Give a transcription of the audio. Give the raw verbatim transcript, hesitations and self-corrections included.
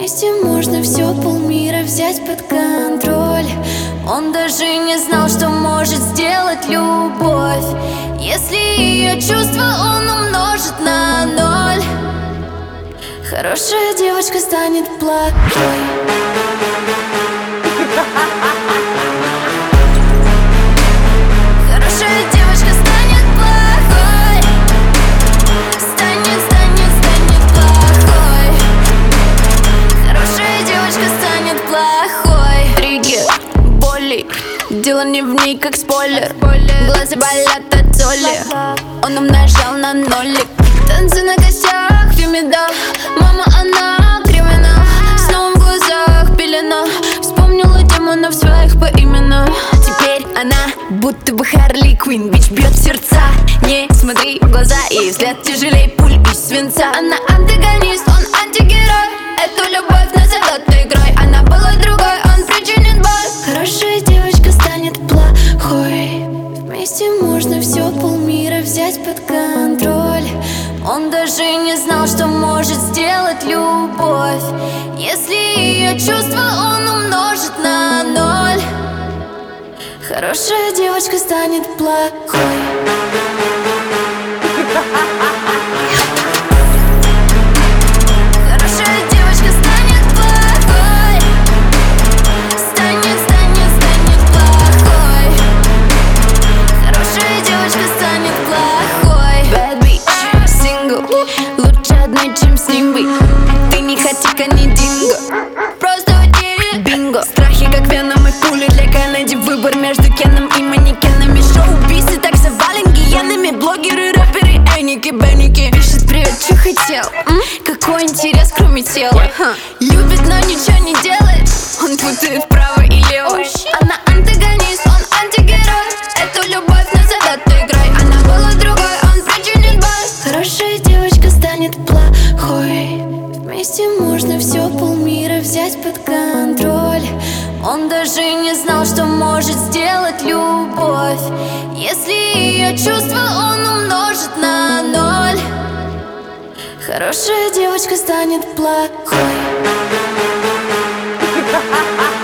Вместе можно все, полмира взять под контроль. Он даже не знал, что может сделать любовь, если ее чувства он умножит на ноль. Хорошая девочка станет плохой. Хорошая девочка станет плохой. Станет, станет, станет плохой. Хорошая девочка станет плохой. Триггер, боли, дело не в ней, как спойлер. Глаза болят от соли, он умножал на нолик. Танцы на костях, фемида. Мама, она криминал. Снова в глазах пелена. Вспомнила демонов своих поименно. Теперь она будто бы Харли Квинн. Бич бьет в сердца. Не смотри в глаза, и взгляд тяжелей пуль из свинца. Она антагонист, он антигерой. Эту любовь назовет игрой. Она была другой, он причинит боль. Хорошая девочка станет плохой. Вместе можно все, полмира взять под контроль. Он даже не знал, что может сделать любовь, если ее чувства он умножит на ноль. Хорошая девочка станет плохой. Хорошая девочка станет плохой. Станет, станет, станет плохой. Хорошая девочка станет плохой. Bad bitch, сингл, лучше одной, чем с ним быть. Ты не хотика, не динго, просто уйди. Бинго, страхи как веном и пули для Кеннеди. Выбор между Кеном и манекенами. Шоу-убийцы так завален гиенами. Блогеры, рэперы, эники, бенники. Пишет привет, что хотел? М? Какой интерес, кроме тела? Ха. Любит, но ничего не делает. Он путает вправо и лево. Она антагонист, он антигерой. Эту любовь назовет игрой. Она была другой, он причинит боль. Хорошая девочка станет плохой. Вместе можно все, полмира взять под контроль. Он даже не знал, что может сделать любовь, если ее чувства он умножит на ноль. Хорошая девочка станет плохой.